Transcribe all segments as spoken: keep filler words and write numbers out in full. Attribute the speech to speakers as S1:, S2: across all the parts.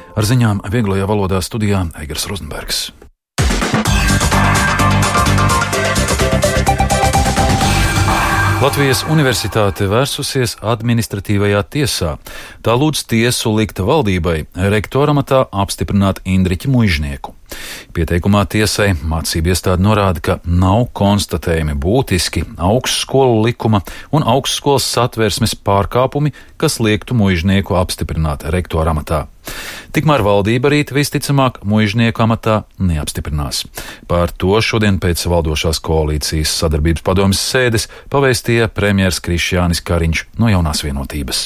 S1: Ar ziņām vieglajā valodā studijā Eigars Rozenbergs. Latvijas Universitāte vērsusies administratīvajā tiesā. Tā lūdz tiesu likt valdībai rektora amatā apstiprināt Indriķi Muižnieku. Pieteikumā tiesai mācību iestāde norāda, ka nav konstatējami būtiski augstskolu likuma un augstskolas satversmes pārkāpumi, kas liektu Muižnieku apstiprināt rektora amatā. Tikmēr valdība rīt visticamāk Muižnieku amatā neapstiprinās. Par to šodien pēc valdošās koalīcijas sadarbības padomes sēdes pavēstīja premjers Krišjānis Kariņš no Jaunās Vienotības.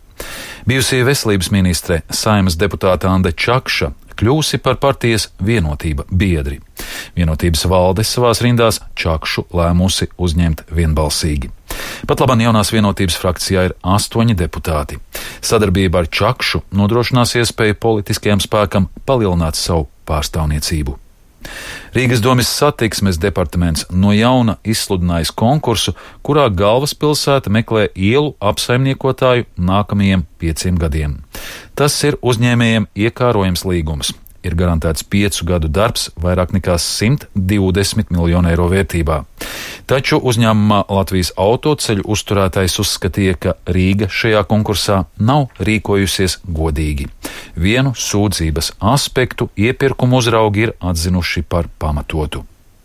S1: Bijusī veselības ministre, Saeimas deputāte Ande Čakša kļūsi par partijas Vienotība biedri. Vienotības valde savās rindās Čakšu lēmusi uzņemt vienbalsīgi. Pat labam Jaunās Vienotības frakcijā ir astoņi deputāti. Sadarbība ar Čakšu nodrošinās iespēju politiskajam spēkam palielināt savu pārstāvniecību. Rīgas domes satiksmes departaments no jauna izsludinājis konkursu, kurā galvaspilsēta meklē ielu apsaimniekotāju nākamajiem pieciem gadiem. Tas ir uzņēmējiem iekārojams līgums. Ir garantēts piecu gadu darbs vairāk nekā simt divdesmit miljonu eiro vērtībā. Taču uzņēmumā Latvijas autoceļu uzturētājs uzskatīja, ka Rīga šajā konkursā nav rīkojusies godīgi. Vienu sūdzības aspektu iepirkumu uzraugi ir atzinuši par pamatotu.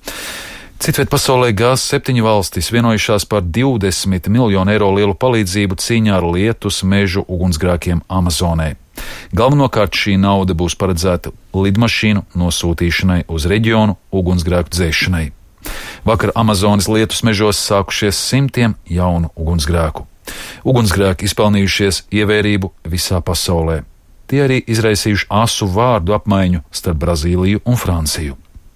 S1: Citviet pasaulē G septiņi valstis vienojušās par divdesmit miljonu eiro lielu palīdzību cīņā ar lietus mežu ugunsgrēkiem Amazonē. Galvenokārt šī nauda būs paredzēta lidmašīnu nosūtīšanai uz reģionu ugunsgrēku dzēšanai. Vakar Amazonas lietus mežos sākušies simtiem jaunu ugunsgrēku. Ugunsgrēki izpelnījušies ievērību visā pasaulē. Tie arī izraisījuši asu vārdu apmaiņu starp Brazīliju un Franciju.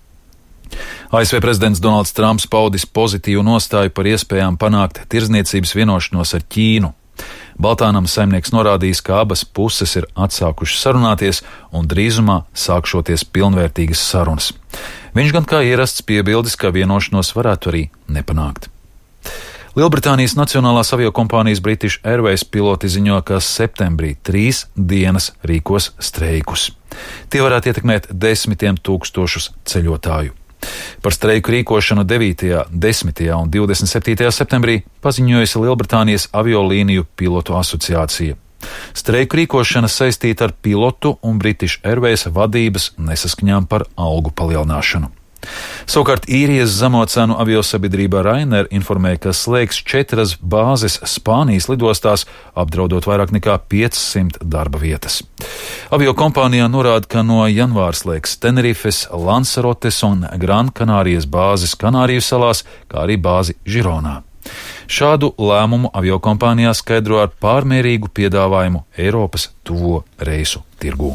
S1: A S V prezidents Donalds Trumps paudis pozitīvu nostāju par iespējām panākt tirdzniecības vienošanos ar Ķīnu. Baltānam saimnieks norādījis, ka abas puses ir atsākušas sarunāties un drīzumā sākšoties pilnvērtīgas sarunas. Viņš gan kā ierasts piebildis, ka vienošanos varētu arī nepanākt. Lielbritānijas nacionālās aviokompānijas British Airways piloti ziņo, ka septembrī trīs dienas rīkos streikus. Tie varētu ietekmēt desmitiem tūkstošus ceļotāju. Par streiku rīkošanu devītajā, desmitajā un divdesmit septītajā septembrī paziņojusi Lielbritānijas aviolīniju pilotu asociācija. Streiku rīkošana saistīta ar pilotu un British Airways vadības nesaskaņām par algu palielināšanu. Savukārt īrijas zemocenu aviosabiedrība Ryanair informēja, ka slēgs četras bāzes Spānijas lidostās, apdraudot vairāk nekā piecsimt darba vietas. Aviokompānijā norāda, ka no janvāra slēgs Tenerifes, Lansarotes un Gran Kanārijas bāzes Kanāriju salās, kā arī bāzi Žironā. Šādu lēmumu aviokompānijā skaidro ar pārmērīgu piedāvājumu Eiropas tuvo reisu tirgū.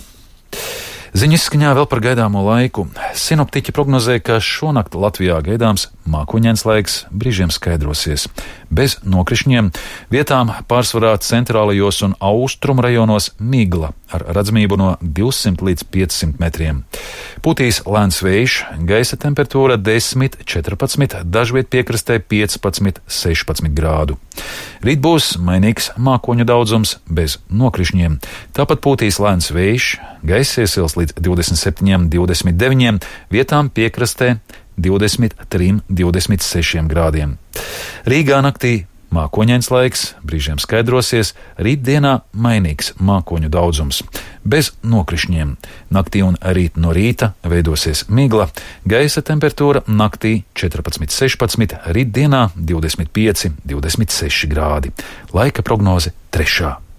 S1: Ziņu izskaņā vēl par gaidāmo laiku. Sinoptiķi prognozē, ka šonakt Latvijā gaidāms mākoņains laiks, brīžiem skaidrosies. Bez nokrišņiem, vietām pārsvarā centrālajos un austrumu rajonos migla ar redzamību no divsimt līdz piecsimt metriem. Pūtīs lēns vējš, gaisa temperatūra desmit, četrpadsmit, dažviet piekrastē piecpadsmit, sešpadsmit grādu. Rīt būs mainīgs mākoņu daudzums bez nokrišņiem. Tāpat pūtīs lēns vējš, gaisa iesils līdz divdesmit septiņiem, divdesmit deviņiem, vietām piekrastē divdesmit trim, divdesmit sešiem grādiem. Rīgā naktī mākoņains laiks, brīžiem skaidrosies, rītdienā mainīgs mākoņu daudzums, bez nokrišņiem. Naktī un rīt no rīta veidosies migla, gaisa temperatūra naktī četrpadsmit, sešpadsmit, rītdienā divdesmit pieci, divdesmit seši grādi. Laika prognoze trešā.